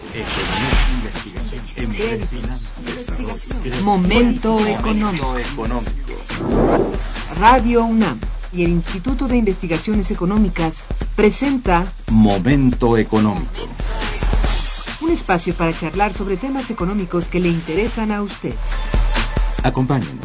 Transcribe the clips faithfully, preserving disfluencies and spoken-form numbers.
Momento económico. Radio UNAM y el Instituto de Investigaciones Económicas presenta Momento económico. Un espacio para charlar sobre temas económicos que le interesan a usted. Acompáñenos.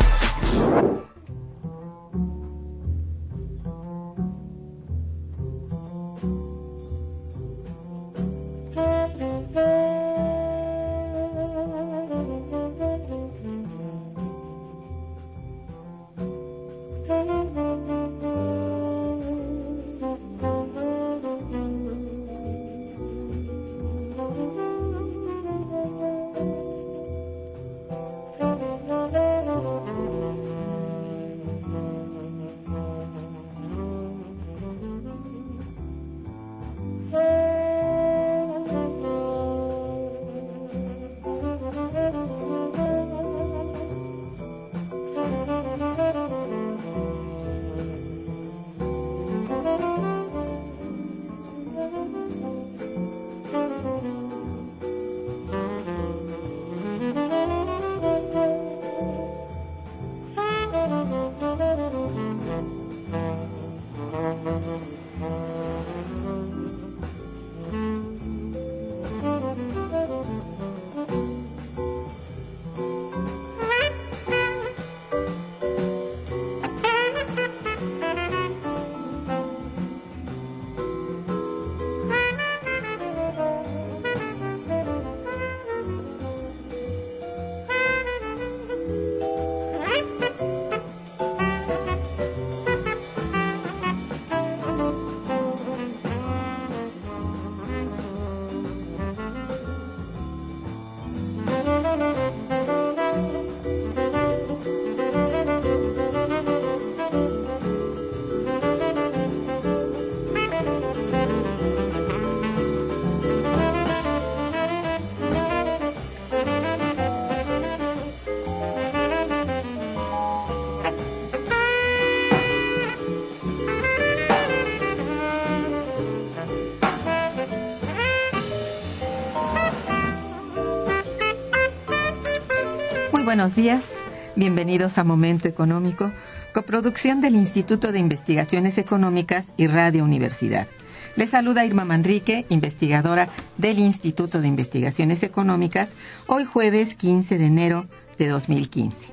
Buenos días, bienvenidos a Momento Económico, coproducción del Instituto de Investigaciones Económicas y Radio Universidad. Les saluda Irma Manrique, investigadora del Instituto de Investigaciones Económicas, hoy jueves quince de enero de dos mil quince.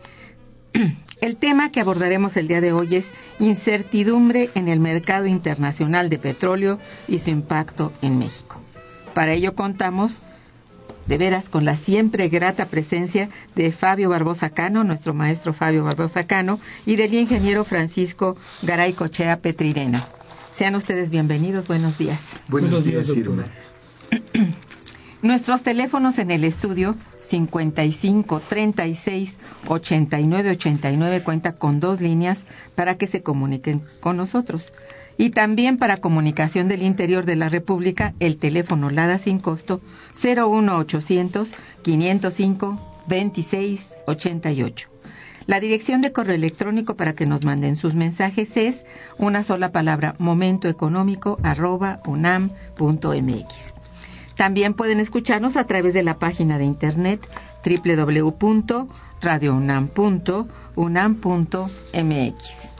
El tema que abordaremos el día de hoy es incertidumbre en el mercado internacional de petróleo y su impacto en México. Para ello contamos de veras con la siempre grata presencia de Fabio Barbosa Cano, nuestro maestro Fabio Barbosa Cano, y del ingeniero Francisco Garay Cochea Petrirena. Sean ustedes bienvenidos, buenos días. Buenos, buenos días, Irma. Nuestros teléfonos en el estudio cincuenta y cinco, treinta y seis, ochenta y nueve, ochenta y nueve cuenta con dos líneas para que se comuniquen con nosotros. Y también para comunicación del interior de la República, el teléfono LADA sin costo cero uno ochocientos, quinientos cinco, veintiséis ochenta y ocho. La dirección de correo electrónico para que nos manden sus mensajes es una sola palabra, momentoeconómico arroba unam punto mx. También pueden escucharnos a través de la página de internet doble u doble u doble u punto radio unam punto unam punto mx.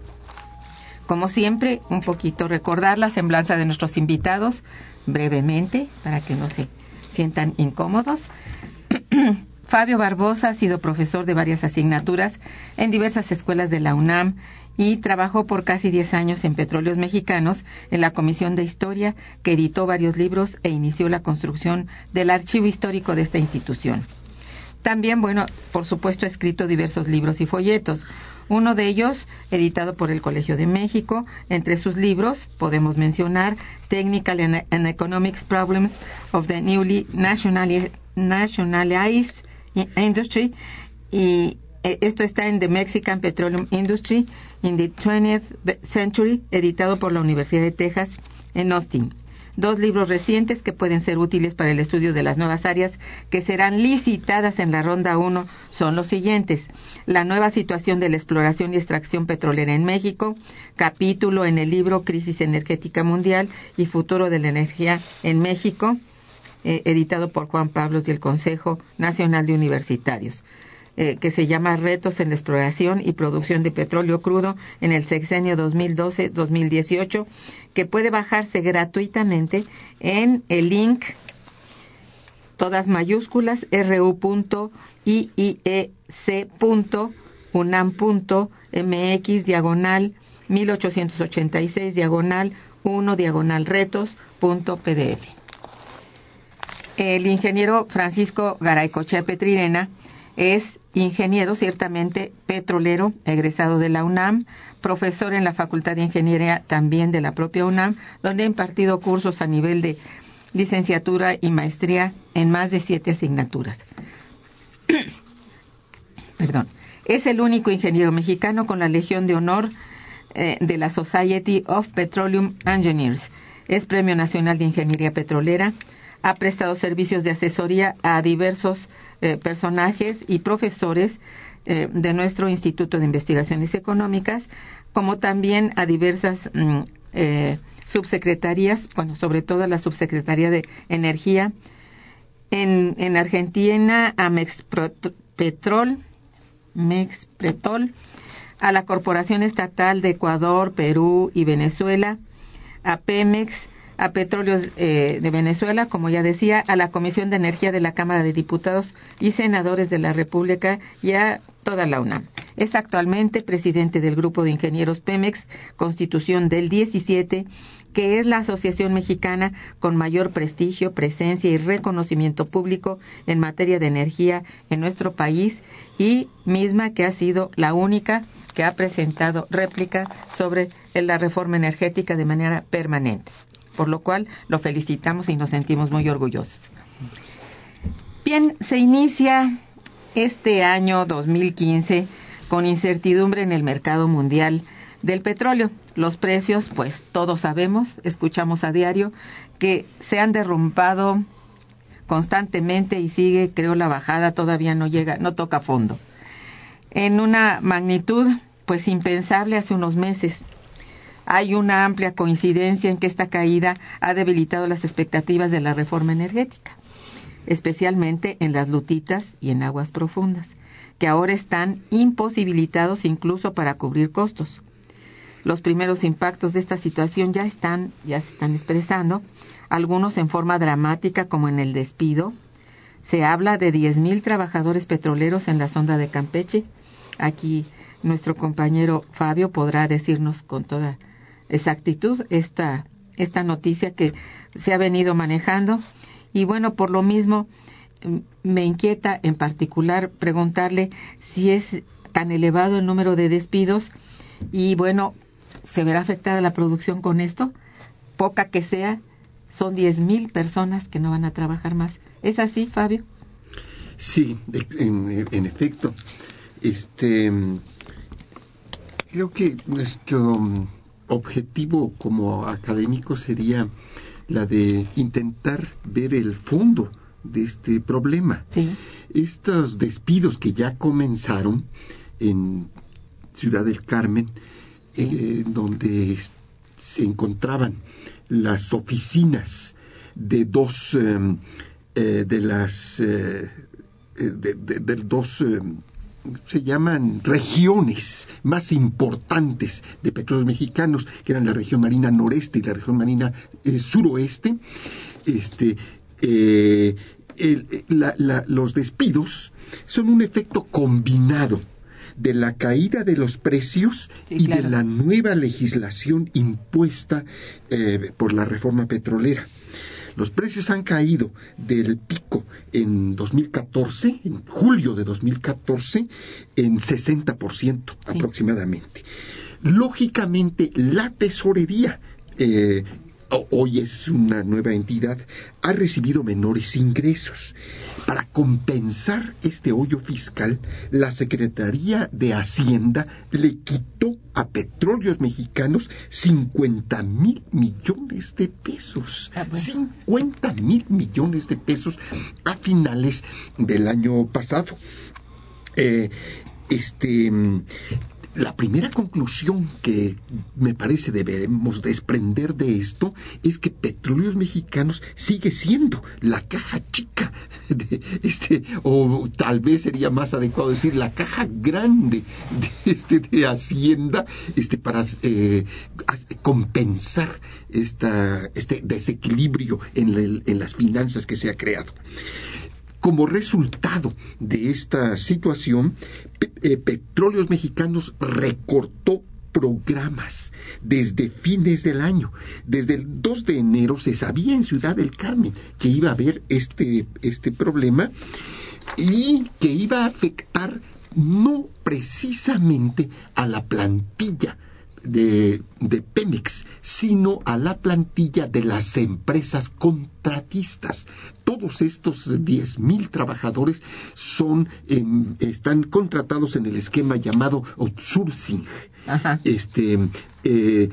Como siempre, un poquito recordar la semblanza de nuestros invitados, brevemente, para que no se sientan incómodos. Fabio Barbosa ha sido profesor de varias asignaturas en diversas escuelas de la UNAM y trabajó por casi diez años en Petróleos Mexicanos en la Comisión de Historia, que editó varios libros e inició la construcción del archivo histórico de esta institución. También, bueno, por supuesto, ha escrito diversos libros y folletos. Uno de ellos, editado por el Colegio de México. Entre sus libros podemos mencionar Technical and Economics Problems of the Newly Nationalized Industry, y esto está en The Mexican Petroleum Industry in the twentieth Century, editado por la Universidad de Texas en Austin. Dos libros recientes que pueden ser útiles para el estudio de las nuevas áreas que serán licitadas en la ronda uno son los siguientes: La nueva situación de la exploración y extracción petrolera en México, capítulo en el libro Crisis energética mundial y futuro de la energía en México, eh, editado por Juan Pablos y el Consejo Nacional de Universitarios, eh, que se llama Retos en la exploración y producción de petróleo crudo en el sexenio dos mil doce a dos mil dieciocho, que puede bajarse gratuitamente en el link, todas mayúsculas, ru punto i i e c punto unam punto m x diagonal mil ochocientos ochenta y seis diagonal uno diagonal retos punto p d f. El ingeniero Francisco Garaycochea Petrirena es ingeniero, ciertamente petrolero, egresado de la UNAM, profesor en la Facultad de Ingeniería también de la propia UNAM, donde ha impartido cursos a nivel de licenciatura y maestría en más de siete asignaturas. Perdón. Es el único ingeniero mexicano con la Legión de Honor eh, de la Society of Petroleum Engineers. Es Premio Nacional de Ingeniería Petrolera. Ha prestado servicios de asesoría a diversos eh, personajes y profesores eh, de nuestro Instituto de Investigaciones Económicas, como también a diversas mm, eh, subsecretarías, bueno, sobre todo a la Subsecretaría de Energía. En, en Argentina, a Mexpetrol, Mexpretol, a la Corporación Estatal de Ecuador, Perú y Venezuela, a Pemex, a Petróleos eh, de Venezuela, como ya decía, a la Comisión de Energía de la Cámara de Diputados y Senadores de la República y a toda la UNAM. Es actualmente presidente del Grupo de Ingenieros Pemex, Constitución del diecisiete, que es la asociación mexicana con mayor prestigio, presencia y reconocimiento público en materia de energía en nuestro país, y misma que ha sido la única que ha presentado réplica sobre la reforma energética de manera permanente, por lo cual lo felicitamos y nos sentimos muy orgullosos. Bien, se inicia este año dos mil quince con incertidumbre en el mercado mundial del petróleo. Los precios, pues todos sabemos, escuchamos a diario, que se han derrumbado constantemente y sigue, creo, la bajada, todavía no llega, no toca fondo. En una magnitud, pues impensable hace unos meses. Hay una amplia coincidencia en que esta caída ha debilitado las expectativas de la reforma energética, especialmente en las lutitas y en aguas profundas, que ahora están imposibilitados incluso para cubrir costos. Los primeros impactos de esta situación ya están, ya se están expresando, algunos en forma dramática, como en el despido. Se habla de diez mil trabajadores petroleros en la sonda de Campeche. Aquí nuestro compañero Fabio podrá decirnos con toda exactitud esta, esta noticia que se ha venido manejando. Y bueno, por lo mismo, me inquieta en particular preguntarle si es tan elevado el número de despidos y bueno, ¿se verá afectada la producción con esto? Poca que sea, son diez mil personas que no van a trabajar más. ¿Es así, Fabio? Sí, en, en efecto. Este, creo que nuestro objetivo como académico sería la de intentar ver el fondo de este problema. Sí. Estos despidos que ya comenzaron en Ciudad del Carmen, sí. eh, donde se encontraban las oficinas de dos eh, eh, de las eh, de, de, de dos eh, se llaman regiones más importantes de petróleos mexicanos, que eran la región marina noreste y la región marina eh, suroeste. Este eh, el, la, la, los despidos son un efecto combinado de la caída de los precios sí, y claro. de la nueva legislación impuesta eh, por la reforma petrolera. Los precios han caído del pico en dos mil catorce, en julio de dos mil catorce, en sesenta por ciento sí. aproximadamente. Lógicamente, la tesorería, eh, hoy es una nueva entidad, ha recibido menores ingresos. Para compensar este hoyo fiscal, la Secretaría de Hacienda le quitó a Petróleos Mexicanos cincuenta mil millones de pesos. Ah, bueno. cincuenta mil millones de pesos a finales del año pasado. Eh, este... La primera conclusión que me parece debemos desprender de esto es que Petróleos Mexicanos sigue siendo la caja chica, de este, o tal vez sería más adecuado decir la caja grande de, este, de Hacienda, este, para eh, compensar esta, este desequilibrio en, el, en las finanzas que se ha creado. Como resultado de esta situación, Pe- eh, Petróleos Mexicanos recortó programas desde fines del año. Desde el dos de enero se sabía en Ciudad del Carmen que iba a haber este, este problema y que iba a afectar no precisamente a la plantilla De, de Pemex, sino a la plantilla de las empresas contratistas. Todos estos diez mil trabajadores son, eh, están contratados en el esquema llamado outsourcing. Ajá. Este, eh,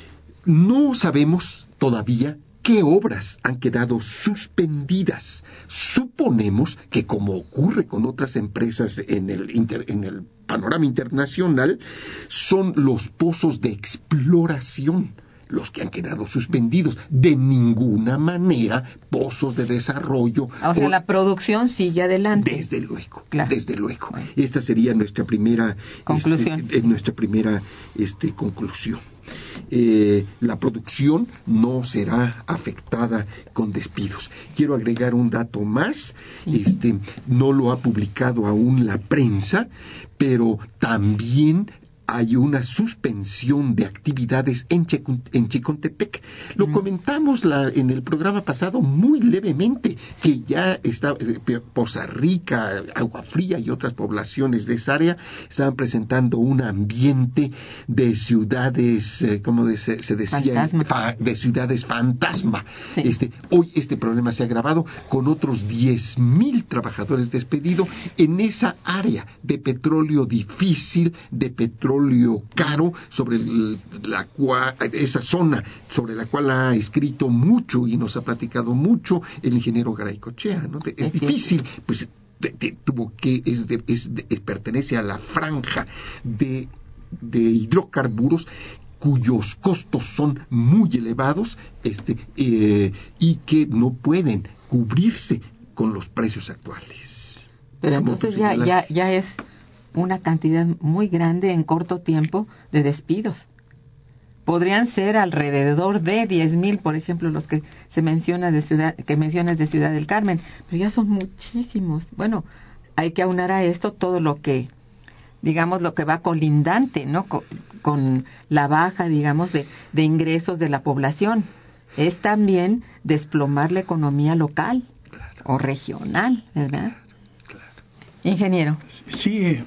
no sabemos todavía qué obras han quedado suspendidas. Suponemos que, como ocurre con otras empresas en el, inter, en el panorama internacional, son los pozos de exploración los que han quedado suspendidos. De ninguna manera pozos de desarrollo. O sea, o, la producción sigue adelante. Desde luego, claro. desde luego. Bueno. Esta sería nuestra primera conclusión. Este, nuestra primera este, conclusión. Eh, la producción no será afectada con despidos. Quiero agregar un dato más. Sí. Este, no lo ha publicado aún la prensa, pero también hay una suspensión de actividades en, Checu- en Chicontepec. Lo mm. comentamos la, en el programa pasado muy levemente, sí. que ya está eh, Poza Rica, Agua Fría y otras poblaciones de esa área estaban presentando un ambiente de ciudades, eh, como de, se, se decía, fa, de ciudades fantasma. Sí. Este, hoy este problema se ha agravado con otros diez mil trabajadores despedidos en esa área de petróleo difícil, de petróleo caro, sobre el, la cual, esa zona sobre la cual ha escrito mucho y nos ha platicado mucho el ingeniero Garaycochea, ¿no? De, es, es difícil, pues de, de, tuvo que, es, de, es de, pertenece a la franja de, de hidrocarburos cuyos costos son muy elevados, este, eh, y que no pueden cubrirse con los precios actuales. Pero entonces ya, ya, ya es una cantidad muy grande en corto tiempo de despidos. Podrían ser alrededor de diez mil, por ejemplo, los que se menciona de ciudad, que mencionas de Ciudad del Carmen, pero ya son muchísimos. Bueno, hay que aunar a esto todo lo que, digamos, lo que va colindante, ¿no? Con, con la baja, digamos, de, de ingresos de la población. Es también desplomar la economía local, claro, o regional, ¿verdad? Claro. Ingeniero. Sí.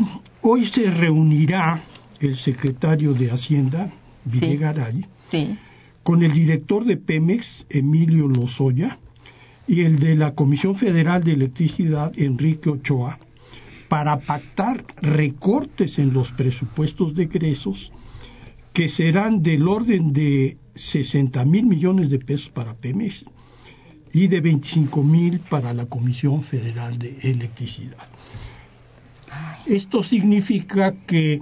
Hoy se reunirá el secretario de Hacienda, Videgaray, sí, sí. con el director de Pemex, Emilio Lozoya, y el de la Comisión Federal de Electricidad, Enrique Ochoa, para pactar recortes en los presupuestos de egresos que serán del orden de sesenta mil millones de pesos para Pemex y de veinticinco mil para la Comisión Federal de Electricidad. Esto significa que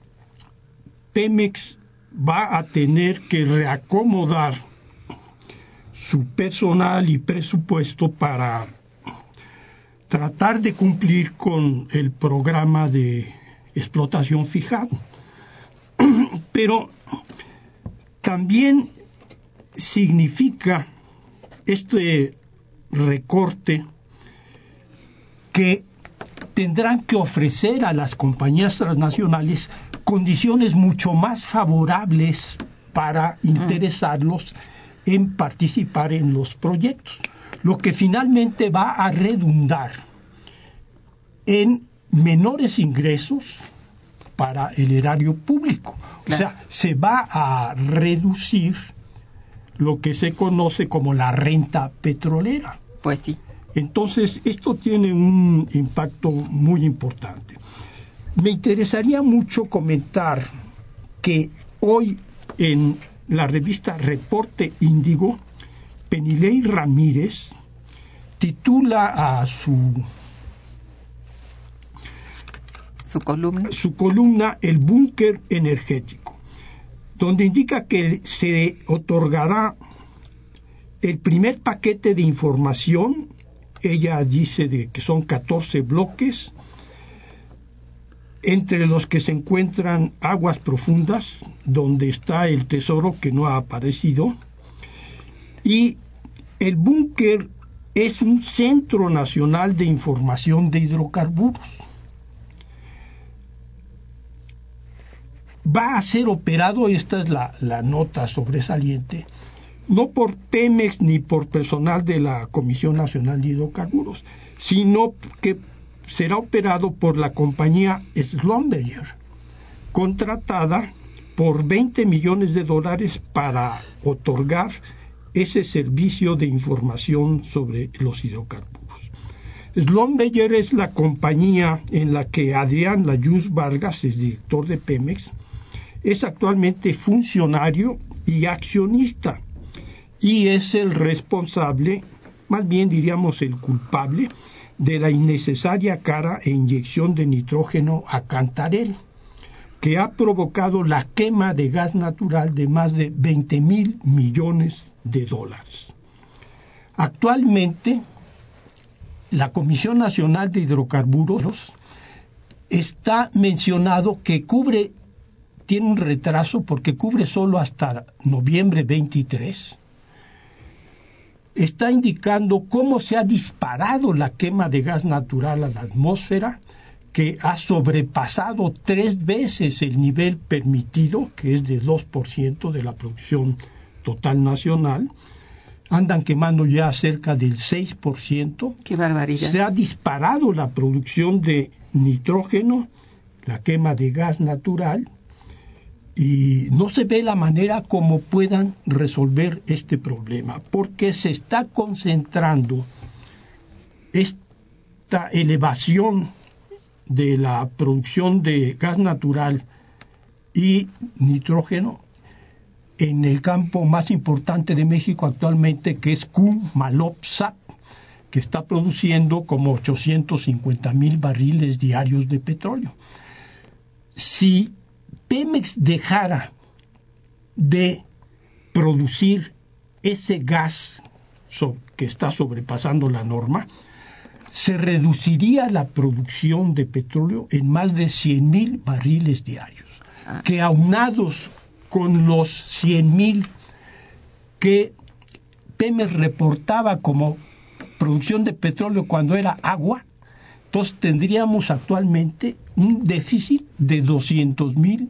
Pemex va a tener que reacomodar su personal y presupuesto para tratar de cumplir con el programa de explotación fijado. Pero también significa este recorte que tendrán que ofrecer a las compañías transnacionales condiciones mucho más favorables para interesarlos en participar en los proyectos, lo que finalmente va a redundar en menores ingresos para el erario público. O sea, se va a reducir lo que se conoce como la renta petrolera. Pues sí. Entonces, esto tiene un impacto muy importante. Me interesaría mucho comentar que hoy en la revista Reporte Índigo, Penilei Ramírez titula a su su columna. Su columna El búnker energético, donde indica que se otorgará el primer paquete de información. Ella dice de que son catorce bloques, entre los que se encuentran aguas profundas, donde está el tesoro que no ha aparecido, y el búnker es un centro nacional de información de hidrocarburos. Va a ser operado, esta es la, la nota sobresaliente, no por Pemex ni por personal de la Comisión Nacional de Hidrocarburos, sino que será operado por la compañía Schlumberger, contratada por veinte millones de dólares para otorgar ese servicio de información sobre los hidrocarburos. Schlumberger es la compañía en la que Adrián Layuz Vargas, es director de Pemex, es actualmente funcionario y accionista, y es el responsable, más bien diríamos el culpable, de la innecesaria cara e inyección de nitrógeno a Cantarell, que ha provocado la quema de gas natural de más de veinte mil millones de dólares. Actualmente, la Comisión Nacional de Hidrocarburos está mencionado que cubre, tiene un retraso porque cubre solo hasta noviembre veintitrés. Está indicando cómo se ha disparado la quema de gas natural a la atmósfera, que ha sobrepasado tres veces el nivel permitido, que es de dos por ciento de la producción total nacional. Andan quemando ya cerca del seis por ciento. ¡Qué barbaridad! Se ha disparado la producción de nitrógeno, la quema de gas natural, y no se ve la manera como puedan resolver este problema, porque se está concentrando esta elevación de la producción de gas natural y nitrógeno en el campo más importante de México actualmente, que es Cumalop-Zapp, que está produciendo como ochocientos cincuenta mil barriles diarios de petróleo. Si Pemex dejara de producir ese gas so, que está sobrepasando la norma, se reduciría la producción de petróleo en más de cien mil barriles diarios, ah. que aunados con los cien mil que Pemex reportaba como producción de petróleo cuando era agua, entonces tendríamos actualmente un déficit de doscientos mil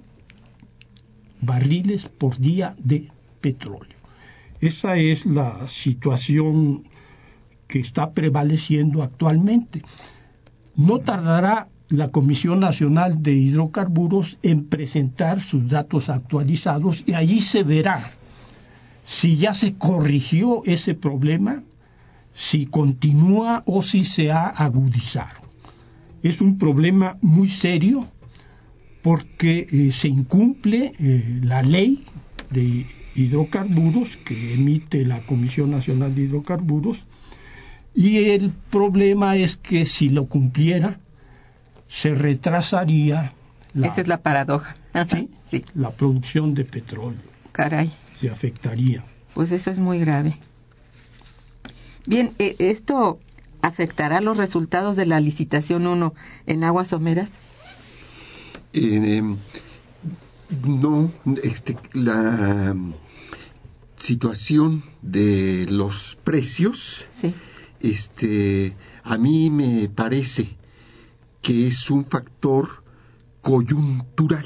barriles por día de petróleo. Esa es la situación que está prevaleciendo actualmente. No tardará la Comisión Nacional de Hidrocarburos en presentar sus datos actualizados y allí se verá si ya se corrigió ese problema, si continúa o si se ha agudizado. Es un problema muy serio porque eh, se incumple eh, la ley de hidrocarburos que emite la Comisión Nacional de Hidrocarburos, y el problema es que si lo cumpliera se retrasaría la, esa es la paradoja. ¿sí? Sí. La producción de petróleo. Caray. Se afectaría. Pues eso es muy grave. Bien, eh, ¿esto afectará los resultados de la licitación uno en aguas someras? Eh, no, este, la situación de los precios, sí. este, a mí me parece que es un factor coyuntural.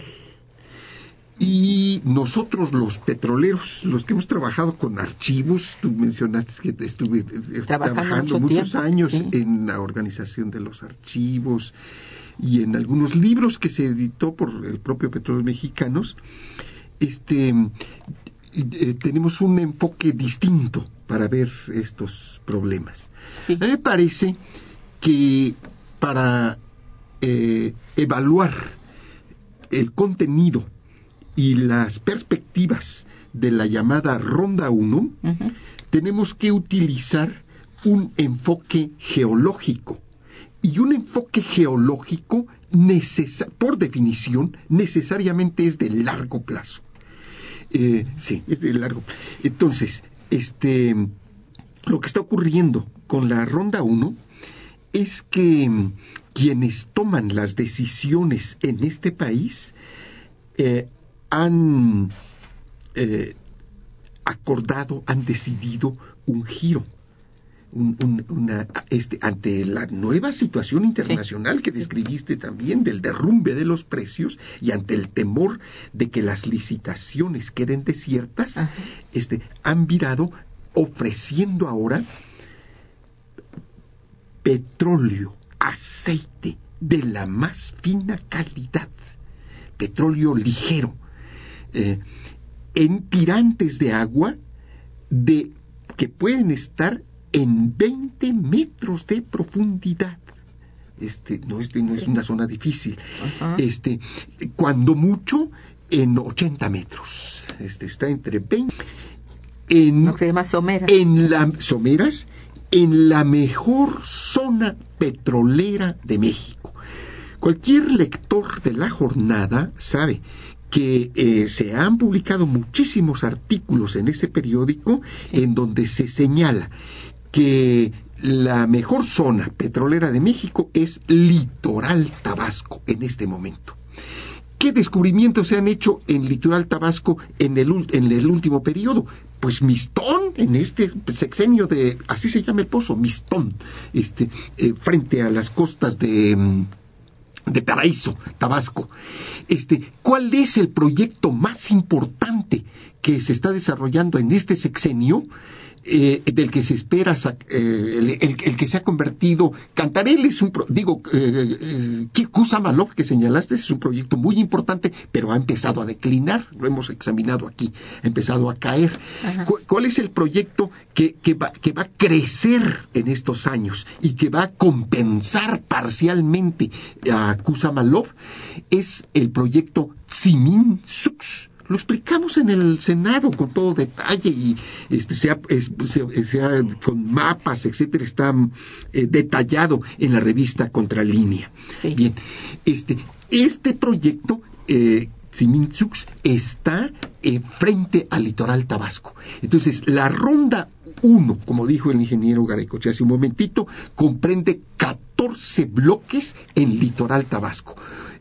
Y nosotros los petroleros, los que hemos trabajado con archivos, tú mencionaste que estuve trabajando, trabajando mucho muchos tiempo, años sí. en la organización de los archivos y en algunos libros que se editó por el propio Petróleos Mexicanos, este, eh, tenemos un enfoque distinto para ver estos problemas. Sí. A mí me parece que para eh, evaluar el contenido y las perspectivas de la llamada Ronda uno, uh-huh. tenemos que utilizar un enfoque geológico Y un enfoque geológico, neces- por definición, necesariamente es de largo plazo. Eh, sí, es de largo. Entonces, este, lo que está ocurriendo con la Ronda uno es que mm, quienes toman las decisiones en este país eh, han eh, acordado, han decidido un giro. Un, un, una, este, ante la nueva situación internacional sí. que describiste también, del derrumbe de los precios, y ante el temor de que las licitaciones queden desiertas, este, han virado ofreciendo ahora petróleo, aceite de la más fina calidad, petróleo ligero, eh, en tirantes de agua de que pueden estar en veinte metros de profundidad. Este no es, no es una zona difícil. Uh-huh. Este, cuando mucho, en ochenta metros. Este está entre veinte. En, lo que se llama someras. En la someras, en la mejor zona petrolera de México. Cualquier lector de La Jornada sabe que eh, se han publicado muchísimos artículos en ese periódico sí. en donde se señala que la mejor zona petrolera de México es Litoral Tabasco en este momento. ¿Qué descubrimientos se han hecho en Litoral Tabasco en el, en el último periodo? Pues Mistón, en este sexenio de, así se llama el pozo, Mistón, este, eh, frente a las costas de, de Paraíso, Tabasco. Este, ¿cuál es el proyecto más importante que se está desarrollando en este sexenio? Eh, del que se espera, eh, el, el, el que se ha convertido, Cantarell es un, pro, digo, eh, eh, Cusamalop que señalaste, es un proyecto muy importante, pero ha empezado a declinar, lo hemos examinado aquí, ha empezado a caer. ¿Cu- ¿Cuál es el proyecto que, que, va, que va a crecer en estos años y que va a compensar parcialmente a Cusamalop? Es el proyecto Tsimin-Sux. Lo explicamos en el Senado con todo detalle y este se ha, es, se, se ha con mapas, etcétera, está eh, detallado en la revista Contralínea. Sí. Bien, este este proyecto eh, Tsimin-Sux está eh, frente al Litoral Tabasco. Entonces, la Ronda uno, como dijo el ingeniero Garaikoetxea hace un momentito, comprende catorce bloques en Litoral Tabasco.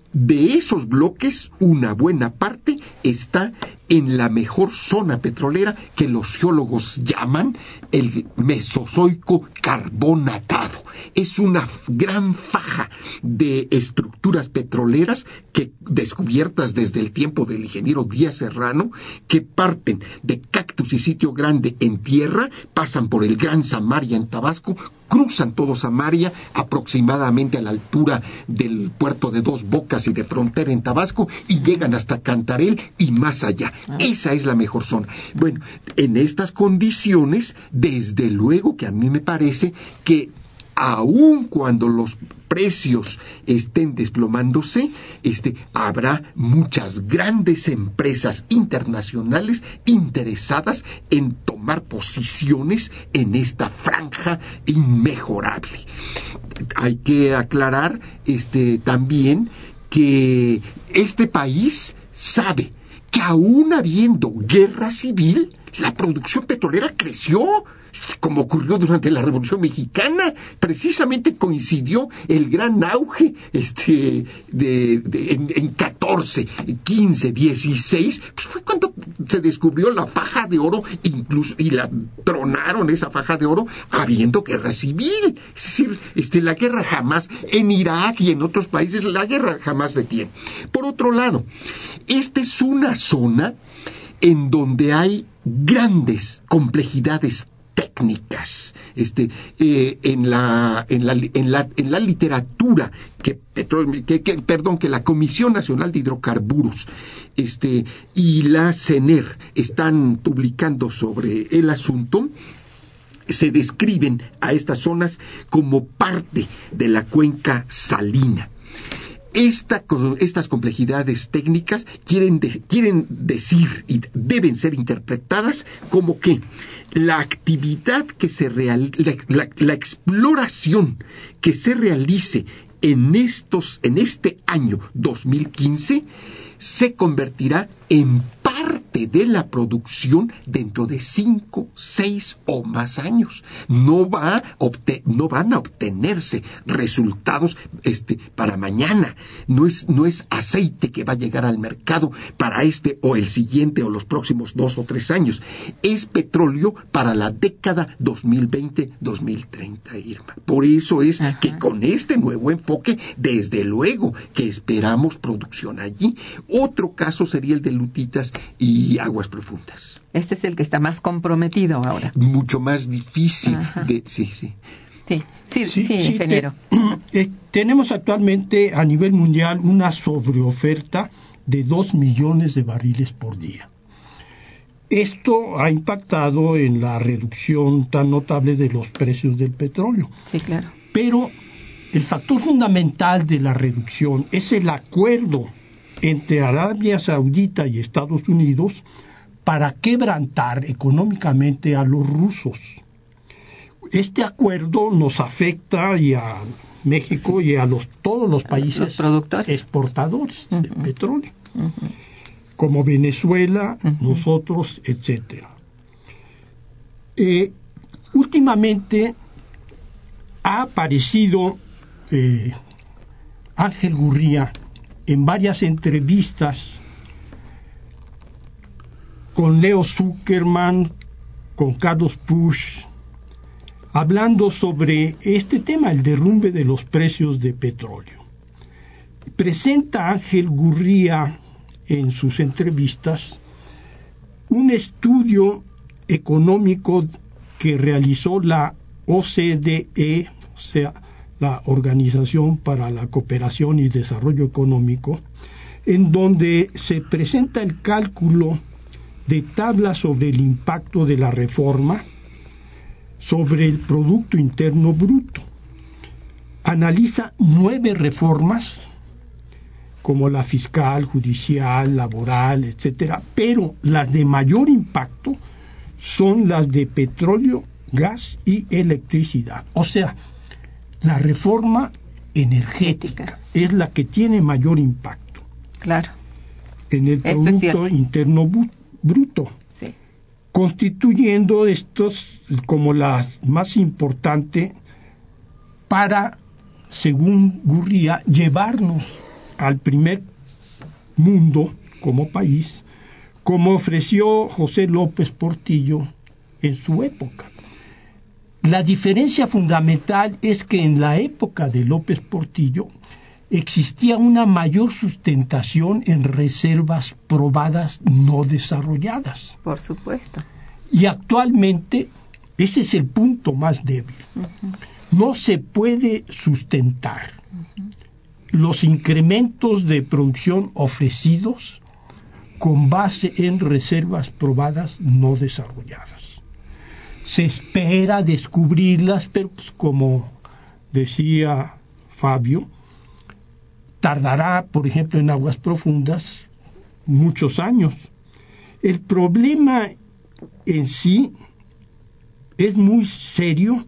De esos bloques, una buena parte está en la mejor zona petrolera que los geólogos llaman el Mesozoico carbonatado. Es una gran faja de estructuras petroleras que descubiertas desde el tiempo del ingeniero Díaz Serrano, que parten de Cactus y Sitio Grande en tierra, pasan por el Gran Samaria en Tabasco, cruzan todo Samaria aproximadamente a la altura del puerto de Dos Bocas y de Frontera en Tabasco y llegan hasta Cantarell y más allá. Ah. Esa es la mejor zona. Bueno, en estas condiciones, desde luego que a mí me parece que aun cuando los precios estén desplomándose, este, habrá muchas grandes empresas internacionales interesadas en tomar posiciones en esta franja inmejorable. Hay que aclarar este, también que este país sabe que aún habiendo guerra civil, la producción petrolera creció, como ocurrió durante la Revolución Mexicana. Precisamente coincidió el gran auge este, de, de, en, en catorce, quince, dieciséis, pues fue cuando se descubrió la faja de oro, incluso, y la tronaron esa faja de oro, habiendo guerra civil. Es decir, este, la guerra jamás, en Irak y en otros países, la guerra jamás detiene. Por otro lado, esta es una zona en donde hay grandes complejidades técnicas, este, eh, en la, en la, en la, en la literatura que, que, que, perdón, que la Comisión Nacional de Hidrocarburos, este, y la CENER están publicando sobre el asunto. Se describen a estas zonas como parte de la cuenca salina. Esta, estas complejidades técnicas quieren, de, quieren decir y deben ser interpretadas como que la actividad que se real, la, la, la exploración que se realice en estos, en este año dos mil quince se convertirá en parte de la producción dentro de cinco, seis o más años. No va a obte- no van a obtenerse resultados este, para mañana. No es, no es aceite que va a llegar al mercado para este o el siguiente o los próximos dos o tres años. Es petróleo para la década dos mil veinte a dos mil treinta, Irma. Por eso es Ajá. que con este nuevo enfoque, desde luego que esperamos producción allí. Otro caso sería el de lutitas y aguas profundas. Este es el que está más comprometido ahora. Mucho más difícil de... Sí, sí. Sí, sí, sí, sí ingeniero. Te, eh, tenemos actualmente a nivel mundial una sobreoferta de dos millones de barriles por día. Esto ha impactado en la reducción tan notable de los precios del petróleo. Sí, claro. Pero el factor fundamental de la reducción es el acuerdo entre Arabia Saudita y Estados Unidos para quebrantar económicamente a los rusos. Este acuerdo nos afecta y a México sí. y a los, todos los países los productores. exportadores uh-huh. de petróleo, uh-huh. como Venezuela, uh-huh. nosotros, etcétera. Eh, últimamente ha aparecido eh, Ángel Gurría en varias entrevistas con Leo Zuckerman, con Carlos Pusch, hablando sobre este tema, el derrumbe de los precios de petróleo. Presenta Ángel Gurría en sus entrevistas un estudio económico que realizó la O C D E, o sea, la Organización para la Cooperación y Desarrollo Económico, en donde se presenta el cálculo de tablas sobre el impacto de la reforma sobre el Producto Interno Bruto. Analiza nueve reformas, como la fiscal, judicial, laboral, etcétera, pero las de mayor impacto son las de petróleo, gas y electricidad. O sea, la reforma energética es la que tiene mayor impacto. Claro. En el Producto Interno Bruto. Sí. Constituyendo estos como la más importante para, según Gurría, llevarnos al primer mundo como país, como ofreció José López Portillo en su época. La diferencia fundamental es que en la época de López Portillo existía una mayor sustentación en reservas probadas no desarrolladas. Por supuesto. Y actualmente ese es el punto más débil. Uh-huh. No se puede sustentar uh-huh. los incrementos de producción ofrecidos con base en reservas probadas no desarrolladas. Se espera descubrirlas, pero pues, como decía Fabio, tardará, por ejemplo, en aguas profundas muchos años. El problema en sí es muy serio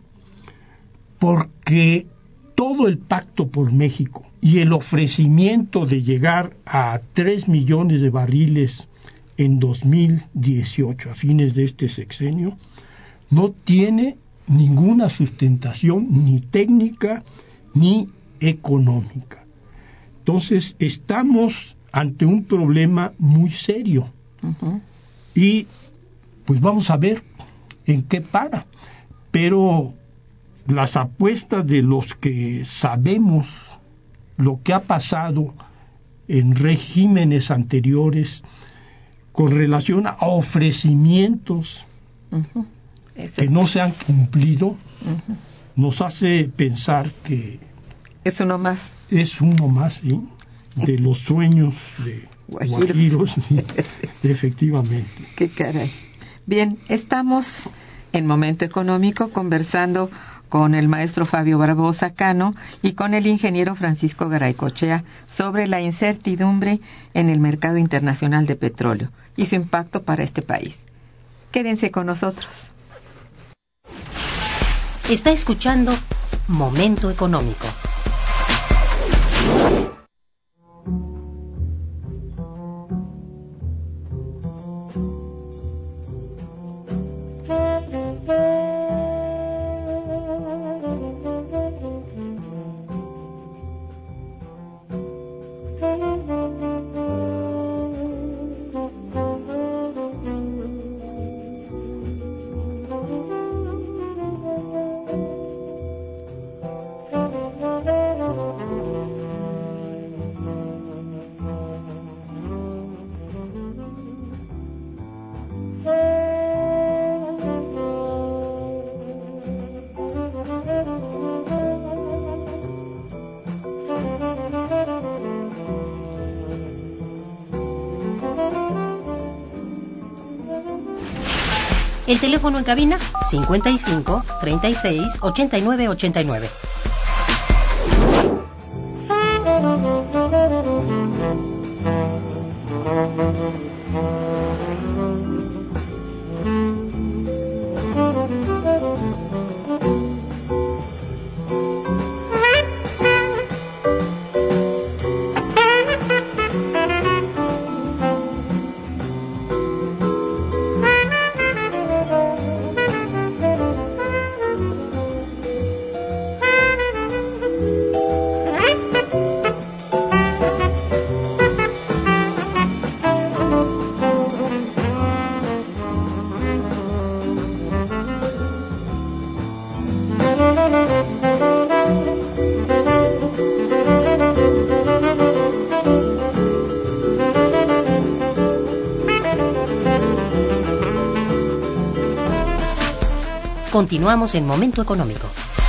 porque todo el Pacto por México y el ofrecimiento de llegar a tres millones de barriles en dos mil dieciocho, a fines de este sexenio, no tiene ninguna sustentación ni técnica ni económica. Entonces estamos ante un problema muy serio uh-huh. y pues vamos a ver en qué para. Pero las apuestas de los que sabemos lo que ha pasado en regímenes anteriores con relación a ofrecimientos uh-huh. que no se han cumplido, uh-huh. nos hace pensar que es uno más. Es uno más, ¿sí? De los sueños de Guajiros, Guajiros sí, efectivamente. Qué caray. Bien, estamos en Momento Económico conversando con el maestro Fabio Barbosa Cano y con el ingeniero Francisco Garaycochea sobre la incertidumbre en el mercado internacional de petróleo y su impacto para este país. Quédense con nosotros. Está escuchando Momento Económico. El teléfono en cabina cincuenta y cinco, treinta y seis, ochenta y nueve, ochenta y nueve. Continuamos en Momento Económico.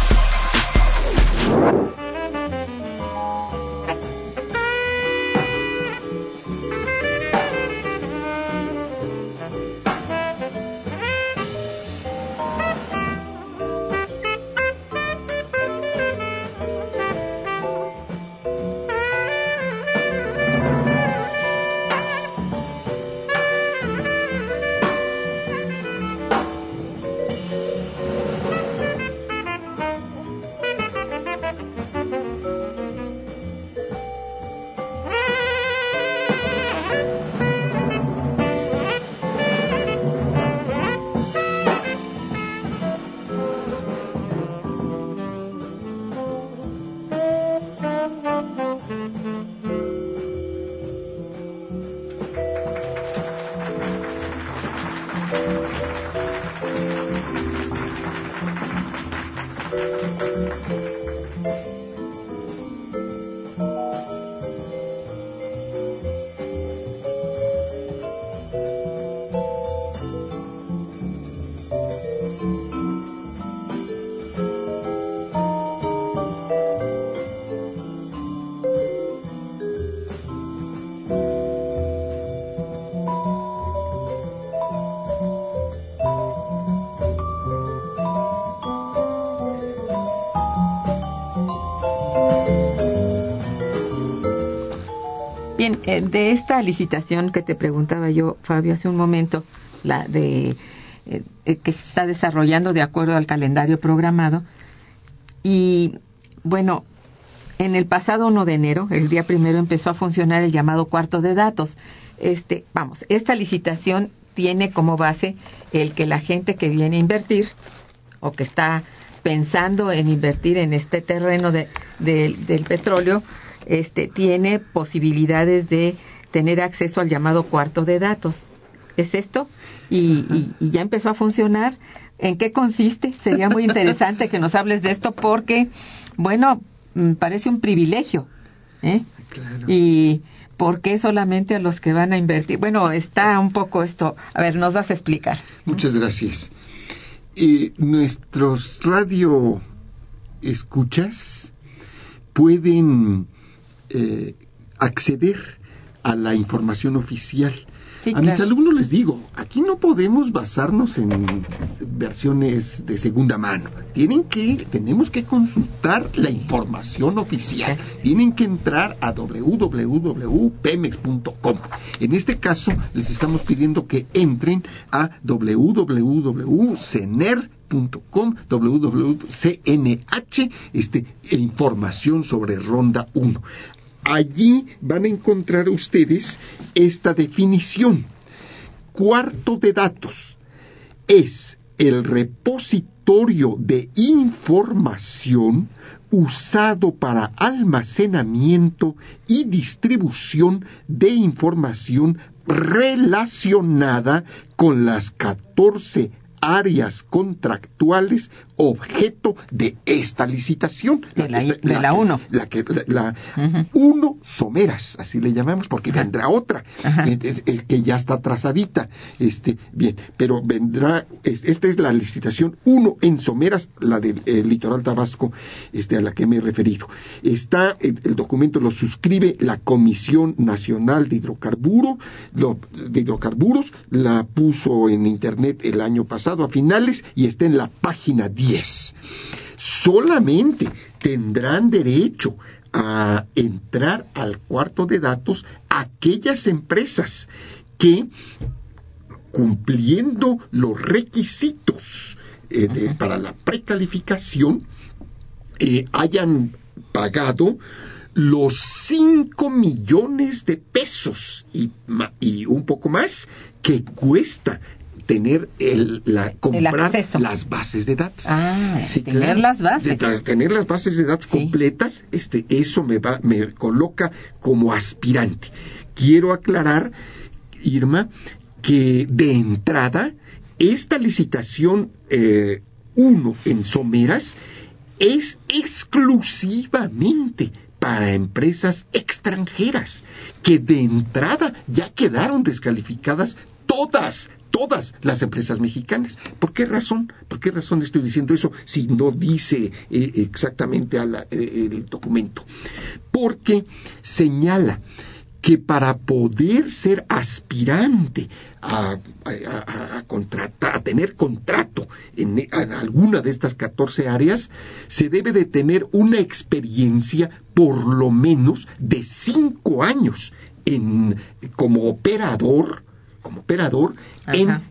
Bien, eh, de esta licitación que te preguntaba yo, Fabio, hace un momento, la de eh, eh, que se está desarrollando de acuerdo al calendario programado, y bueno, en el pasado uno de enero, el día primero, empezó a funcionar el llamado cuarto de datos. Este, vamos, esta licitación tiene como base el que la gente que viene a invertir o que está pensando en invertir en este terreno de, de, del petróleo, este, tiene posibilidades de tener acceso al llamado cuarto de datos. ¿Es esto? Y, y, y ya empezó a funcionar. ¿En qué consiste? Sería muy interesante que nos hables de esto porque, bueno, parece un privilegio, ¿eh? Claro. Y ¿por qué solamente a los que van a invertir? Bueno, está un poco esto. A ver, nos vas a explicar. Muchas gracias. Eh, nuestros radio escuchas pueden eh, acceder a la información oficial Sí, a claro. mis alumnos les digo, aquí no podemos basarnos en versiones de segunda mano. Tienen que, tenemos que consultar la información oficial. Tienen que entrar a doble u doble u doble u punto pemex punto com. En este caso, les estamos pidiendo que entren a doble u doble u doble u punto cener punto com, doble u doble u punto c n h, este, e información sobre Ronda uno. Allí van a encontrar ustedes esta definición. Cuarto de datos es el repositorio de información usado para almacenamiento y distribución de información relacionada con las catorce áreas contractuales objeto de esta licitación. De la, esta, de la uno. La que la uno uh-huh. someras, así le llamamos, porque Ajá. vendrá otra, es, el que ya está trazadita, este, bien, pero vendrá, es, esta es la licitación uno en someras, la del eh, litoral Tabasco, este, a la que me he referido. Está, el, el documento lo suscribe la Comisión Nacional de Hidrocarburo, lo, de Hidrocarburos, la puso en internet el año pasado a finales y está en la página diez. Solamente tendrán derecho a entrar al cuarto de datos aquellas empresas que, cumpliendo los requisitos eh, de, para la precalificación, eh, hayan pagado los cinco millones de pesos y, y un poco más que cuesta tener el, la, comprar el las bases de datos. Ah, sí, tener claro, las bases. De, tener las bases de datos sí. completas, este, eso me va, me coloca como aspirante. Quiero aclarar, Irma, que de entrada, esta licitación eh, uno en someras es exclusivamente para empresas extranjeras, que de entrada ya quedaron descalificadas todas, todas las empresas mexicanas. ¿Por qué razón? ¿Por qué razón estoy diciendo eso si no dice eh, exactamente a la, eh, el documento? Porque señala que para poder ser aspirante a, a, a, a, contratar, a tener contrato en, en alguna de estas catorce áreas, se debe de tener una experiencia por lo menos de cinco años en, como operador, como operador en, a,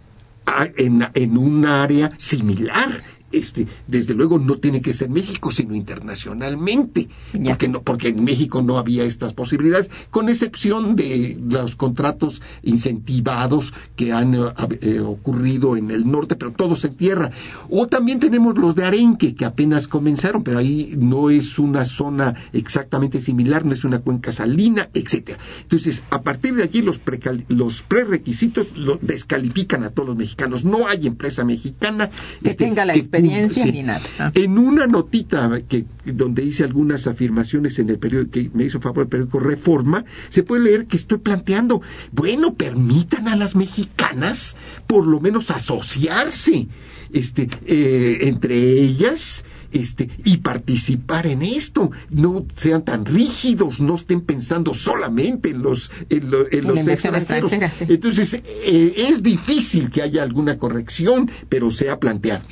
en, en un área similar. Este, desde luego no tiene que ser México, sino internacionalmente, porque, no, porque en México no había estas posibilidades, con excepción de los contratos incentivados que han eh, ocurrido en el norte, pero todos en tierra. O también tenemos los de Arenque, que apenas comenzaron, pero ahí no es una zona exactamente similar, no es una cuenca salina, etcétera. Entonces, a partir de allí los, precal- los prerequisitos lo descalifican a todos los mexicanos. No hay empresa mexicana que este, tenga la experiencia. Sí. Ni nada. Ah. En una notita que donde hice algunas afirmaciones en el periódico, que me hizo favor el periódico Reforma, se puede leer que estoy planteando, bueno, permitan a las mexicanas por lo menos asociarse este eh, entre ellas este y participar en esto. No sean tan rígidos, no estén pensando solamente en los en, lo, en los extranjeros. Entonces eh, es difícil que haya alguna corrección, pero se ha planteado.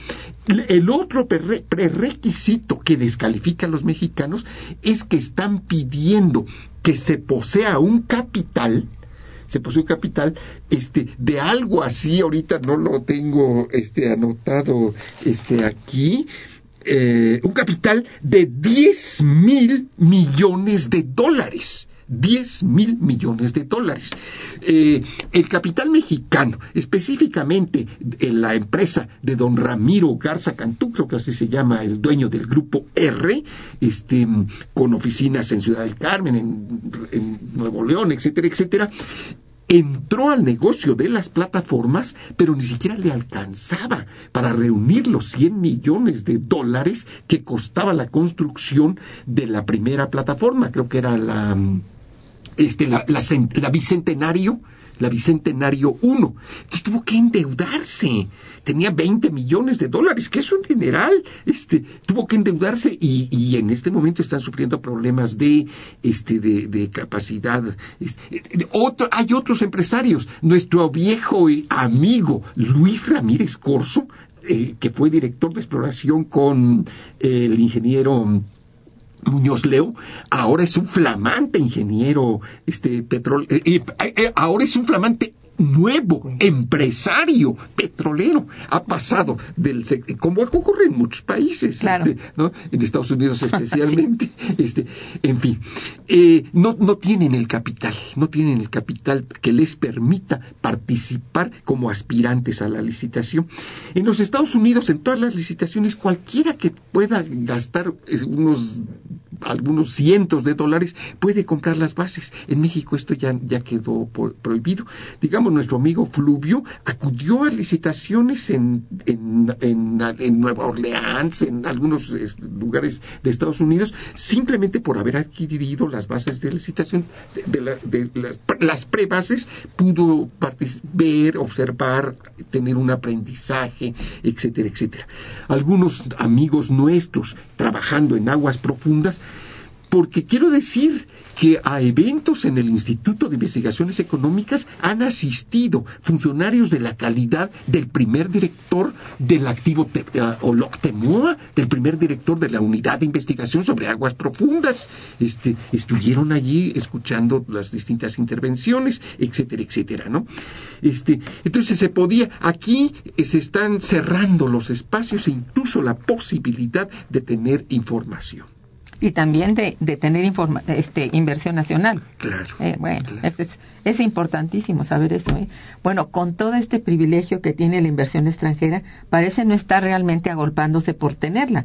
El otro prerequisito que descalifica a los mexicanos es que están pidiendo que se posea un capital, se posee un capital este de algo así, ahorita no lo tengo este anotado este aquí, eh, un capital de diez mil millones de dólares. diez mil millones de dólares. Eh, el capital mexicano, específicamente en la empresa de don Ramiro Garza Cantú, creo que así se llama el dueño del grupo R, este, con oficinas en Ciudad del Carmen, en, en Nuevo León, etcétera, etcétera, entró al negocio de las plataformas, pero ni siquiera le alcanzaba para reunir los cien millones de dólares que costaba la construcción de la primera plataforma. Creo que era la... Este, la, la, la Bicentenario, la Bicentenario uno. Entonces tuvo que endeudarse. Tenía veinte millones de dólares, que es un dineral. Este, tuvo que endeudarse y, y en este momento están sufriendo problemas de, este, de, de capacidad. Este, de otro, hay otros empresarios. Nuestro viejo amigo Luis Ramírez Corzo, eh, que fue director de exploración con eh, el ingeniero Muñoz Leo, ahora es un flamante ingeniero este petróleo, eh, eh, eh, ahora es un flamante nuevo empresario petrolero. Ha pasado del, como ocurre en muchos países, claro. este, ¿no? En Estados Unidos especialmente, sí. este, en fin, eh, no, no tienen el capital, no tienen el capital que les permita participar como aspirantes a la licitación. En los Estados Unidos, en todas las licitaciones, cualquiera que pueda gastar unos algunos cientos de dólares puede comprar las bases. En México esto ya, ya quedó por, prohibido. Digamos, nuestro amigo Fluvio acudió a licitaciones en, en, en, en Nueva Orleans, en algunos eh, lugares de Estados Unidos, simplemente por haber adquirido las bases de licitación, de, de, la, de las, las prebases, pudo ver, observar, tener un aprendizaje, etcétera, etcétera. Algunos amigos nuestros trabajando en aguas profundas, porque quiero decir que a eventos en el Instituto de Investigaciones Económicas han asistido funcionarios de la calidad del primer director del activo Te, uh, Oloc Temoa, del primer director de la Unidad de Investigación sobre Aguas Profundas. Este, estuvieron allí escuchando las distintas intervenciones, etcétera, etcétera, ¿no? Este, entonces se podía, aquí se están cerrando los espacios e incluso la posibilidad de tener información. Y también de, de tener informa, este, inversión nacional. Claro. Eh, bueno, claro. Es, es, es importantísimo saber eso. ¿eh? Bueno, con todo este privilegio que tiene la inversión extranjera, parece no estar realmente agolpándose por tenerla.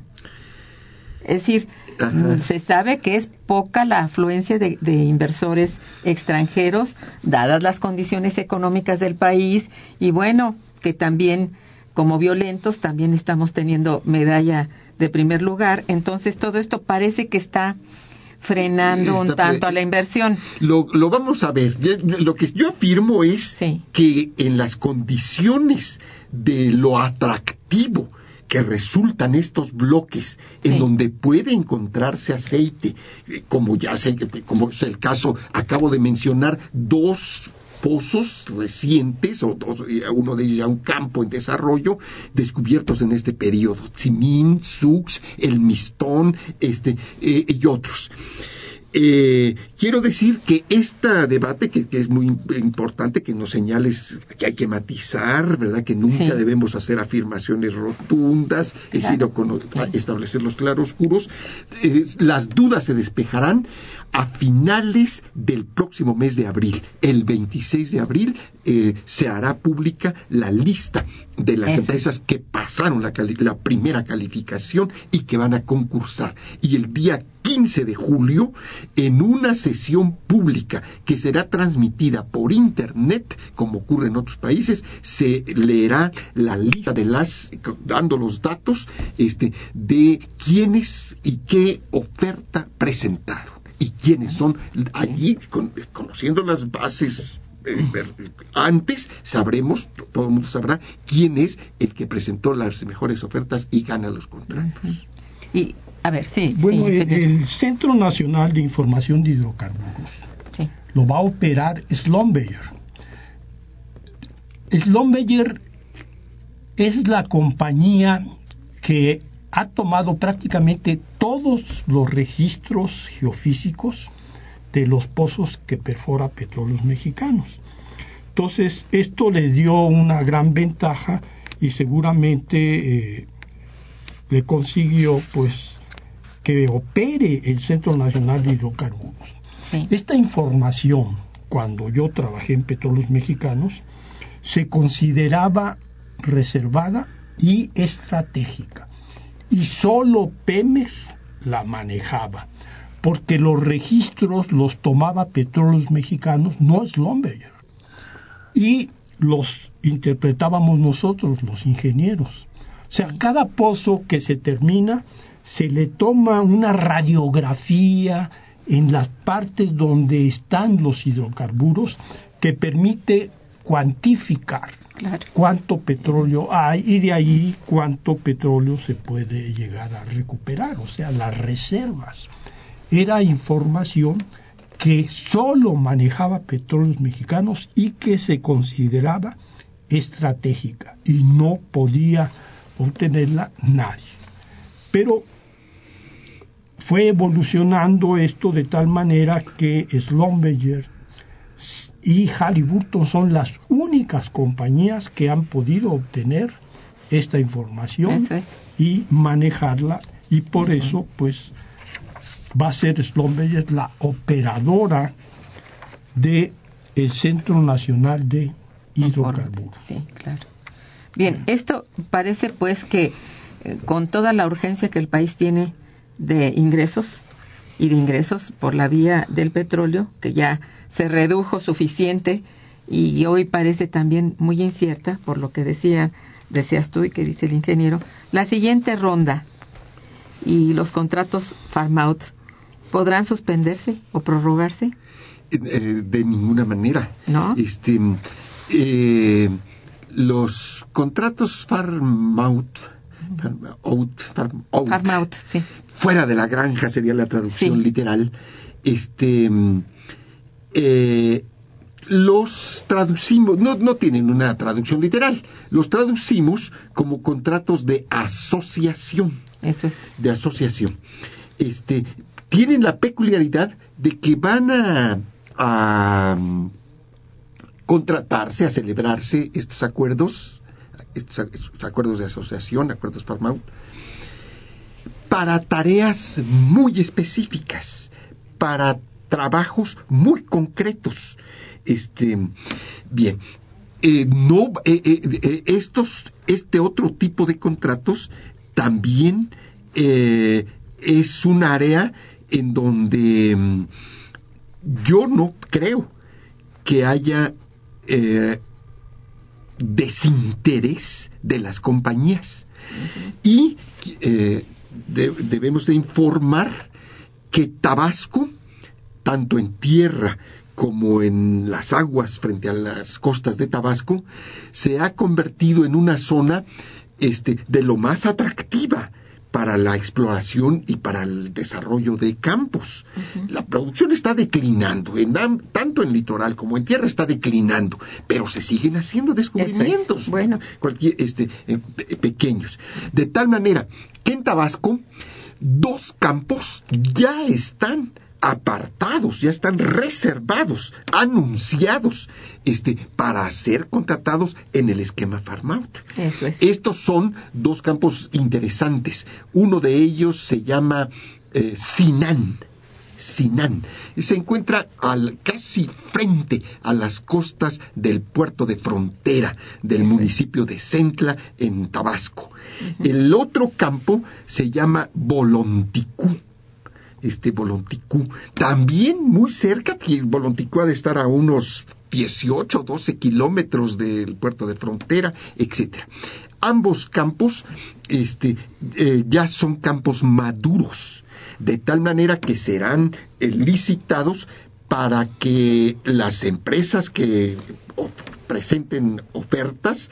Es decir, Ajá. se sabe que es poca la afluencia de, de inversores extranjeros, dadas las condiciones económicas del país, y bueno, que también, como violentos, también estamos teniendo medalla de primer lugar. Entonces todo esto parece que está frenando está, un tanto a la inversión. Lo, lo vamos a ver. Lo que yo afirmo es sí. que en las condiciones de lo atractivo que resultan estos bloques en sí. donde puede encontrarse aceite, como ya sé, como es el caso, acabo de mencionar dos pozos recientes, o dos, uno de ellos ya un campo en desarrollo, descubiertos en este periodo, Tzimín, Sux, El Mistón, este, eh, y otros. Eh, quiero decir que este debate, que, que es muy importante, que nos señales que hay que matizar, ¿verdad? Que nunca sí. debemos hacer afirmaciones rotundas, claro. sino con, sí. establecer los claroscuros. Eh, las dudas se despejarán a finales del próximo mes de abril. El veintiséis de abril eh, se hará pública la lista de las Eso. empresas que pasaron la, cali- la primera calificación y que van a concursar. Y el día quince de julio, en una sesión pública que será transmitida por internet, como ocurre en otros países, se leerá la lista de las, dando los datos este, de quiénes y qué oferta presentaron. Y quiénes son allí, con, conociendo las bases eh, antes, sabremos, todo el mundo sabrá quién es el que presentó las mejores ofertas y gana los contratos. Y a ver, sí. Bueno, sí, el, el Centro Nacional de Información de Hidrocarburos sí. lo va a operar Schlumberger. Schlumberger es la compañía que ha tomado prácticamente todos los registros geofísicos de los pozos que perfora Petróleos Mexicanos. Entonces, esto le dio una gran ventaja y seguramente eh, le consiguió, pues, que opere el Centro Nacional de Hidrocarburos. Sí. Esta información, cuando yo trabajé en Petróleos Mexicanos, se consideraba reservada y estratégica. Y solo Pemex la manejaba, porque los registros los tomaba Petróleos Mexicanos, no Schlumberger. Y los interpretábamos nosotros, los ingenieros. O sea, cada pozo que se termina, se le toma una radiografía en las partes donde están los hidrocarburos, que permite cuantificar claro. cuánto petróleo hay y de ahí cuánto petróleo se puede llegar a recuperar, o sea, las reservas. Era información que solo manejaba Petróleos Mexicanos y que se consideraba estratégica y no podía obtenerla nadie. Pero fue evolucionando esto de tal manera que Schlumberger y Halliburton son las únicas compañías que han podido obtener esta información eso es. y manejarla, y por uh-huh. eso pues va a ser Schlumberger la operadora de el Centro Nacional de Hidrocarburos. Sí, claro. Bien, esto parece pues que eh, con toda la urgencia que el país tiene de ingresos y de ingresos por la vía del petróleo, que ya se redujo suficiente y hoy parece también muy incierta, por lo que decía, decías tú y que dice el ingeniero, la siguiente ronda y los contratos farm out, ¿podrán suspenderse o prorrogarse? Eh, de ninguna manera. ¿No? Este, eh, los contratos farm out, farm out, farm out, farm out, sí. fuera de la granja sería la traducción sí. literal. Este, eh, los traducimos, no, no tienen una traducción literal, los traducimos como contratos de asociación. Eso es. De asociación. Este, tienen la peculiaridad de que van a, a contratarse, a celebrarse estos acuerdos, estos, estos acuerdos de asociación, acuerdos farm out, para tareas muy específicas, para trabajos muy concretos. Este, bien, eh, no, eh, eh, estos, este otro tipo de contratos también eh, es un área en donde mm, yo no creo que haya eh, desinterés de las compañías. Uh-huh. Y eh, de, debemos de informar que Tabasco, tanto en tierra como en las aguas frente a las costas de Tabasco, se ha convertido en una zona este, de lo más atractiva para la exploración y para el desarrollo de campos. Uh-huh. La producción está declinando, en, tanto en litoral como en tierra está declinando, pero se siguen haciendo descubrimientos, es. Bueno. cualquier, este, eh, pe- pequeños. De tal manera que en Tabasco dos campos ya están apartados, ya están reservados, anunciados, este, para ser contratados en el esquema farm out. Eso es. Estos son dos campos interesantes. Uno de ellos se llama eh, Sinán. Sinán. Se encuentra al, casi frente a las costas del puerto de frontera del Eso municipio es. de Centla, en Tabasco. Uh-huh. El otro campo se llama Bolonticú. Este Bolonticú, también muy cerca, que Bolonticú ha de estar a unos dieciocho, doce kilómetros del puerto de frontera, etcétera. Ambos campos este, eh, ya son campos maduros, de tal manera que serán eh, licitados para que las empresas que of- presenten ofertas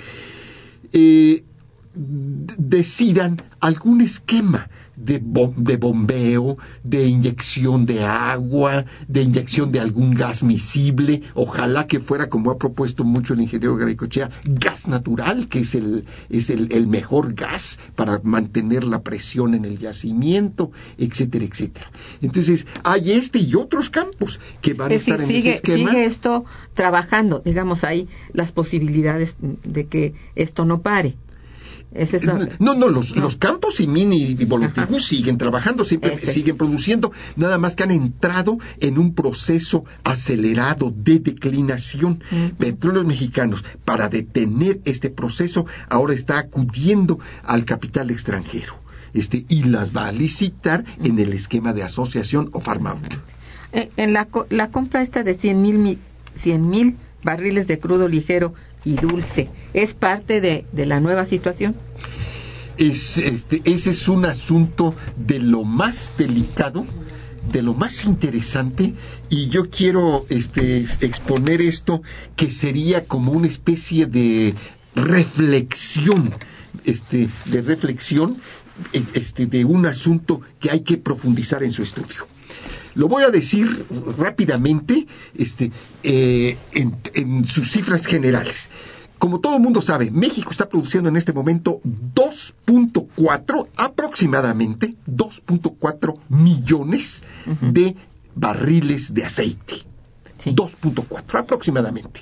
eh, d- decidan algún esquema de, bom- de bombeo, de inyección de agua, de inyección de algún gas miscible, ojalá que fuera, como ha propuesto mucho el ingeniero Garaikoetxea, gas natural, que es el, es el, el mejor gas para mantener la presión en el yacimiento, etcétera, etcétera. Entonces, hay este y otros campos que van es a estar decir, en sigue, ese esquema. Sigue esto trabajando, digamos, hay las posibilidades de que esto no pare. Eso es lo... No, no, los, no. los campos Simín y Bolonticú siguen trabajando, siempre Eso siguen es. produciendo, nada más que han entrado en un proceso acelerado de declinación. Uh-huh. Petróleos Mexicanos, para detener este proceso, ahora está acudiendo al capital extranjero, este, y las va a licitar uh-huh. en el esquema de asociación o farm out. Uh-huh. En la, la compra esta de cien mil cien mil barriles de crudo ligero y dulce, ¿es parte de, de la nueva situación? Es, este, ese es un asunto de lo más delicado de lo más interesante, y yo quiero este, exponer esto, que sería como una especie de reflexión, este, de reflexión, este, de un asunto que hay que profundizar en su estudio. Lo voy a decir rápidamente, este, eh, en, en sus cifras generales. Como todo el mundo sabe, México está produciendo en este momento dos punto cuatro, aproximadamente dos punto cuatro millones uh-huh. de barriles de aceite. Sí. dos punto cuatro aproximadamente.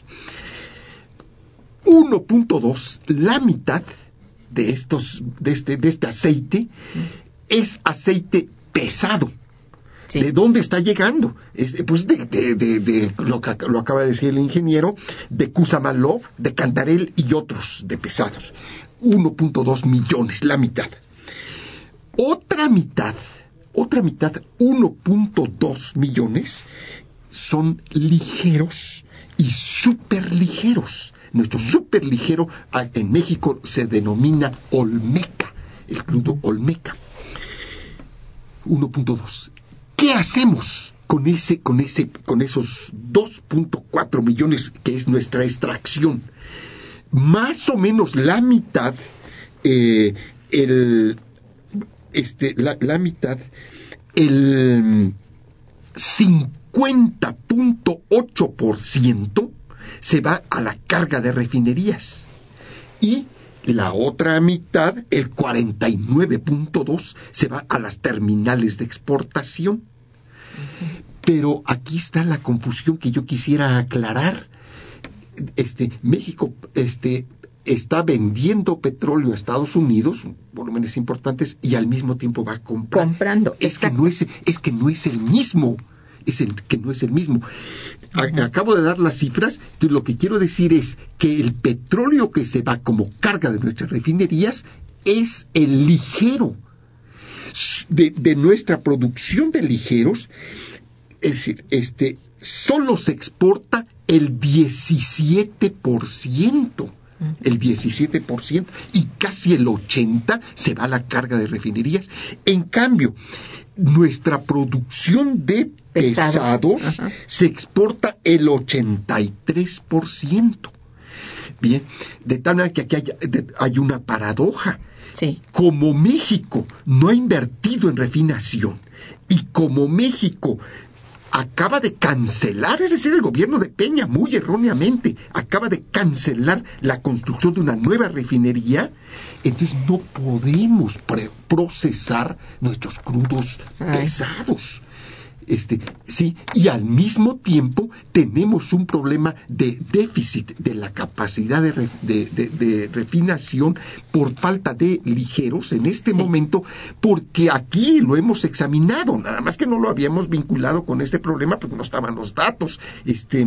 uno punto dos, la mitad de estos, de este, de este aceite uh-huh. es aceite pesado. Sí. ¿De dónde está llegando? Es, pues de, de, de, de lo que lo acaba de decir el ingeniero, de Kusamalov, de Cantarell y otros de pesados. uno punto dos millones, la mitad. Otra mitad, otra mitad, uno punto dos millones, son ligeros y superligeros. Nuestro superligero en México se denomina Olmeca, el crudo Olmeca. uno punto dos. ¿Qué hacemos con ese, con ese, con esos dos punto cuatro millones que es nuestra extracción? Más o menos la mitad, eh, el, este, la, la mitad, el cincuenta punto ocho por ciento se va a la carga de refinerías y la otra mitad, el cuarenta y nueve punto dos, se va a las terminales de exportación. Pero aquí está la confusión que yo quisiera aclarar. Este, México este, está vendiendo petróleo a Estados Unidos, volúmenes importantes, y al mismo tiempo va comprando. comprando es que no es, es que no es el mismo. Es el que no es el mismo. Uh-huh. Acabo de dar las cifras, entonces lo que quiero decir es que el petróleo que se va como carga de nuestras refinerías es el ligero. De, de nuestra producción de ligeros, es decir, este, solo se exporta el diecisiete por ciento. Uh-huh. El diecisiete por ciento y casi el ochenta por ciento se va a la carga de refinerías. En cambio, nuestra producción de pesados, pesados se exporta el ochenta y tres por ciento. Bien, de tal manera que aquí hay, de, hay una paradoja. Sí. Como México no ha invertido en refinación y como México acaba de cancelar, es decir, el gobierno de Peña, muy erróneamente, acaba de cancelar la construcción de una nueva refinería, entonces no podemos pre- procesar nuestros crudos Ay. pesados. Este, sí, y al mismo tiempo tenemos un problema de déficit de la capacidad de, ref, de, de, de refinación por falta de ligeros en este sí. momento, porque aquí lo hemos examinado, nada más que no lo habíamos vinculado con este problema porque no estaban los datos. Este,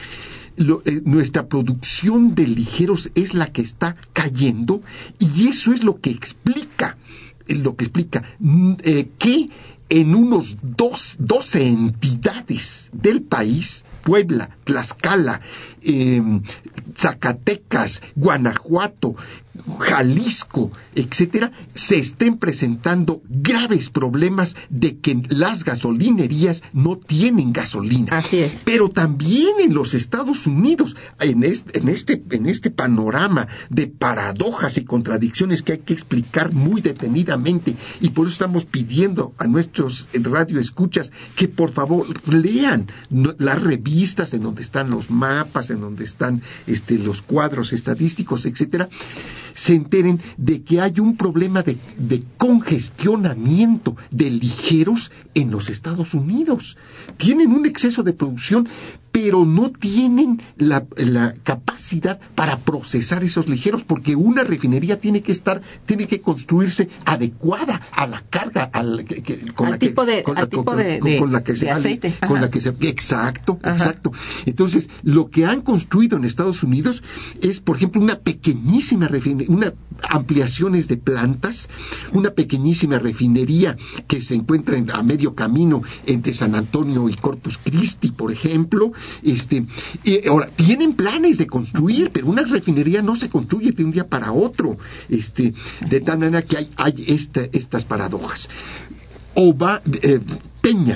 lo, eh, nuestra producción de ligeros es la que está cayendo y eso es lo que explica, lo que explica eh, que en unos dos, doce entidades del país, Puebla, Tlaxcala, eh, Zacatecas, Guanajuato, Jalisco, etcétera, se estén presentando graves problemas de que las gasolinerías no tienen gasolina. Así es. Pero también en los Estados Unidos, en este, en este, en este panorama de paradojas y contradicciones que hay que explicar muy detenidamente, y por eso estamos pidiendo a nuestros radioescuchas que por favor lean las revistas en donde están los mapas, en donde están este, los cuadros estadísticos, etcétera, se enteren de que hay un problema de, de congestionamiento de ligeros en los Estados Unidos. Tienen un exceso de producción, pero no tienen la, la capacidad para procesar esos ligeros, porque una refinería tiene que estar, tiene que construirse adecuada a la carga, al, que, que, con al la tipo que, de, con, al la, tipo con, de, con, de, con la que de se aceite. Con la que se, exacto, Ajá. exacto. Entonces, lo que han construido en Estados Unidos es, por ejemplo, una pequeñísima refinería, una ampliaciones de plantas, una pequeñísima refinería que se encuentra en, a medio camino entre San Antonio y Corpus Christi, por ejemplo. Este, eh, ahora, tienen planes de construir, pero una refinería no se construye de un día para otro, este, de tal manera que hay, hay esta, estas paradojas. O va, eh, Peña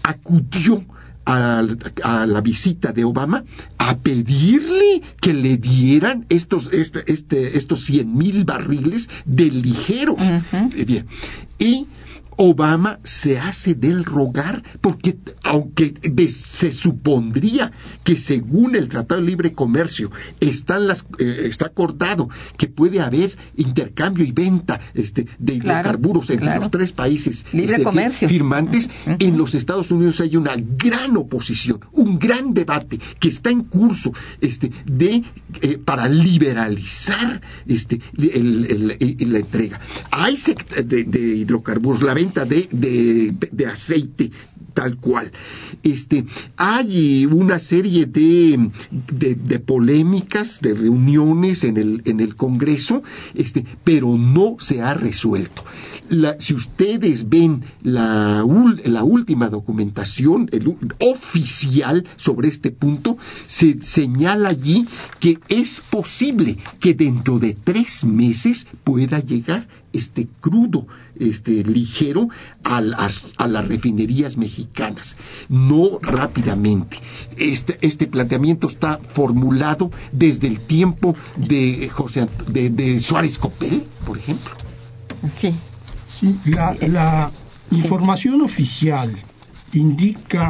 acudió a, a la visita de Obama a pedirle que le dieran estos este, este, estos cien mil barriles de ligeros. Uh-huh. Bien. Y Obama se hace del rogar porque, aunque de, se supondría que según el Tratado de Libre Comercio están las, eh, está acordado que puede haber intercambio y venta este, de hidrocarburos claro, entre claro. los tres países Libre este, comercio. firmantes, uh-huh. en los Estados Unidos hay una gran oposición, un gran debate que está en curso este, de, eh, para liberalizar este, el, el, el, la entrega. Hay sect- de, de hidrocarburos, la venta De, de, de aceite tal cual. Este, hay una serie de, de, de polémicas, de reuniones en el, en el Congreso, este, pero no se ha resuelto. La, si ustedes ven la, la última documentación el, oficial sobre este punto, se señala allí que es posible que dentro de tres meses pueda llegar este crudo, este ligero a las, a las refinerías mexicanas, no rápidamente. Este, este planteamiento está formulado desde el tiempo de José de, de Suárez Copel, por ejemplo. Sí. Sí, la, la sí. información oficial indica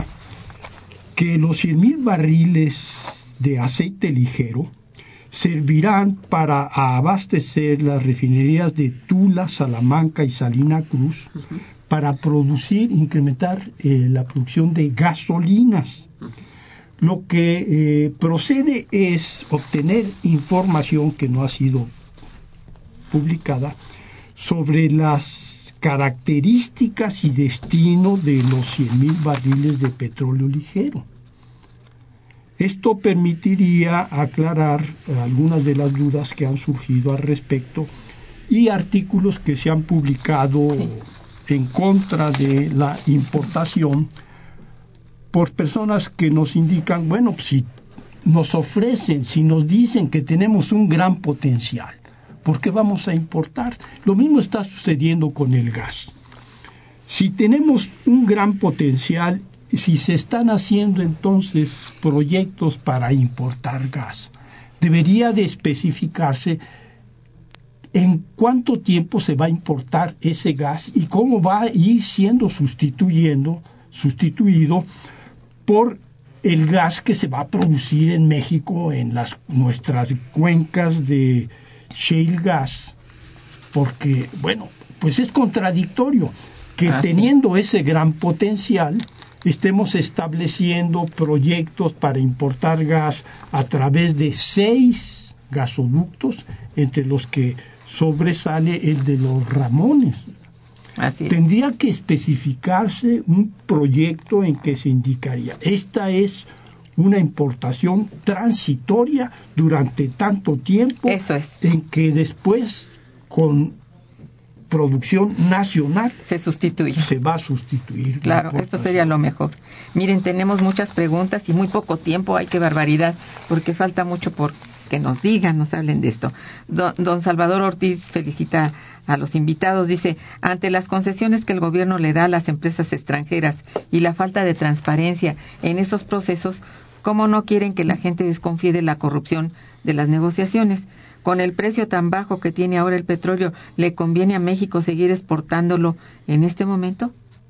que los cien mil barriles de aceite ligero servirán para abastecer las refinerías de Tula, Salamanca y Salina Cruz, uh-huh. para producir, incrementar eh, la producción de gasolinas. Uh-huh. Lo que eh, procede es obtener información que no ha sido publicada sobre las características y destino de los cien mil barriles de petróleo ligero. Esto permitiría aclarar algunas de las dudas que han surgido al respecto y artículos que se han publicado sí. en contra de la importación por personas que nos indican, bueno, pues si nos ofrecen, si nos dicen que tenemos un gran potencial, ¿por qué vamos a importar? Lo mismo está sucediendo con el gas. Si tenemos un gran potencial, si se están haciendo entonces proyectos para importar gas, debería de especificarse en cuánto tiempo se va a importar ese gas y cómo va a ir siendo sustituyendo, sustituido por el gas que se va a producir en México en las nuestras cuencas de shale gas, porque, bueno, pues es contradictorio que ah, teniendo sí. ese gran potencial estemos estableciendo proyectos para importar gas a través de seis gasoductos, entre los que sobresale el de los Ramones. Así Tendría que especificarse un proyecto en que se indicaría, esta es una importación transitoria durante tanto tiempo, Eso es. en que después con producción nacional se sustituye. Se va a sustituir. Claro, esto sería lo mejor. Miren, tenemos muchas preguntas y muy poco tiempo, ay, qué barbaridad, porque falta mucho por que nos digan, nos hablen de esto. Don, don Salvador Ortiz felicita a los invitados, dice, ante las concesiones que el gobierno le da a las empresas extranjeras y la falta de transparencia en esos procesos, ¿cómo no quieren que la gente desconfíe de la corrupción de las negociaciones? Con el precio tan bajo que tiene ahora el petróleo, ¿le conviene a México seguir exportándolo en este momento?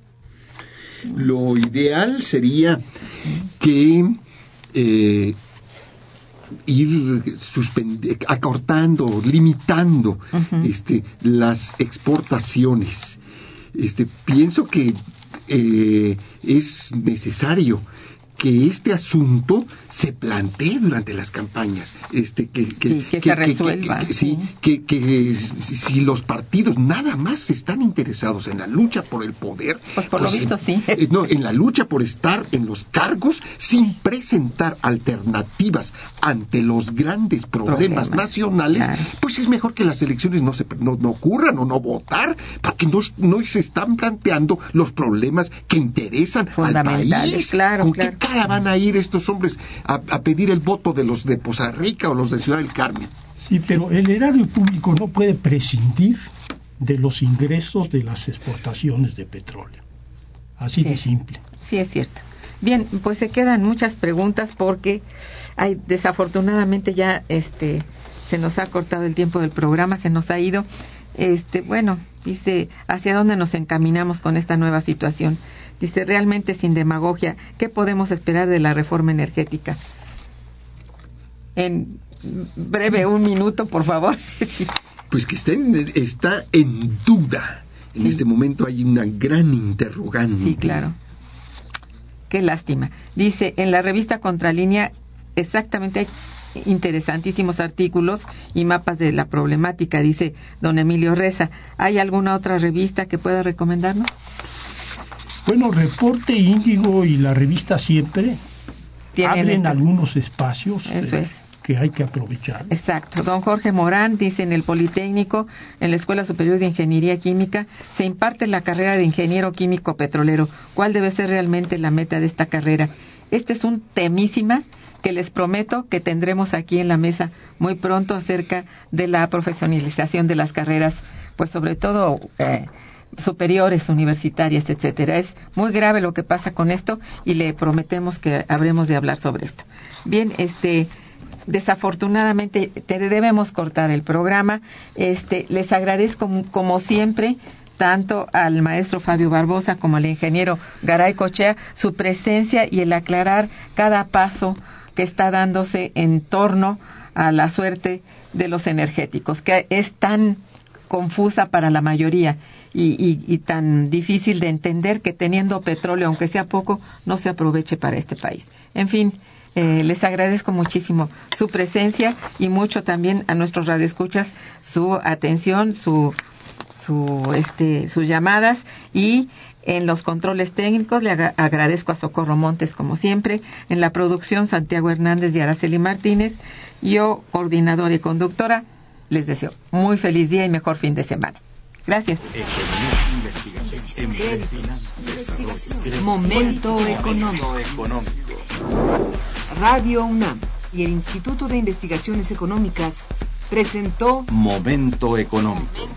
Lo ideal sería que eh, ir suspend- acortando, limitando uh-huh. este, las exportaciones. Este, pienso que eh, es necesario que este asunto se plantee durante las campañas, este que que, sí, que, que se resuelva, que, que, sí, que, que, que si los partidos nada más están interesados en la lucha por el poder, pues por pues lo visto en, sí, eh, no, en la lucha por estar en los cargos sin presentar alternativas ante los grandes problemas, problemas nacionales, claro. Pues es mejor que las elecciones no se no, no ocurran o no votar, porque no, no se están planteando los problemas que interesan al país. Claro, ¿Con claro. qué cara van a ir estos hombres a, a pedir el voto de los de Poza Rica o los de Ciudad del Carmen? Sí, pero el erario público no puede prescindir de los ingresos de las exportaciones de petróleo. Así sí, de simple. Sí, es cierto. Bien, pues se quedan muchas preguntas porque hay, desafortunadamente ya este se nos ha cortado el tiempo del programa, se nos ha ido. Este, bueno, dice, ¿hacia dónde nos encaminamos con esta nueva situación? Dice, realmente sin demagogia, ¿qué podemos esperar de la reforma energética? En breve, un minuto, por favor. Sí. Pues que está en, está en duda. En sí. Este momento hay una gran interrogante. Sí, claro. Qué lástima. Dice, en la revista Contralínea, exactamente hay interesantísimos artículos y mapas de la problemática, dice don Emilio Reza. ¿Hay alguna otra revista que pueda recomendarnos? Bueno, Reporte Índigo y la revista Siempre abren este... algunos espacios. Eso eh, es. que hay que aprovechar. Exacto. Don Jorge Morán dice, en el Politécnico, en la Escuela Superior de Ingeniería Química, se imparte la carrera de ingeniero químico petrolero. ¿Cuál debe ser realmente la meta de esta carrera? Este es un temísima que les prometo que tendremos aquí en la mesa muy pronto acerca de la profesionalización de las carreras, pues sobre todo eh, superiores, universitarias, etcétera. Es muy grave lo que pasa con esto y le prometemos que habremos de hablar sobre esto. Bien, este... desafortunadamente te debemos cortar el programa. Este, les agradezco como siempre tanto al maestro Fabio Barbosa como al ingeniero Garay Cochea su presencia y el aclarar cada paso que está dándose en torno a la suerte de los energéticos, que es tan confusa para la mayoría y, y, y tan difícil de entender que teniendo petróleo, aunque sea poco, no se aproveche para este país. En fin, Eh, les agradezco muchísimo su presencia y mucho también a nuestros radioescuchas su atención, su, su, este, sus llamadas, y en los controles técnicos le ag- agradezco a Socorro Montes como siempre, en la producción Santiago Hernández y Araceli Martínez, yo coordinadora y conductora, les deseo muy feliz día y mejor fin de semana. Gracias. Momento económico. Radio UNAM y el Instituto de Investigaciones Económicas presentó Momento Económico.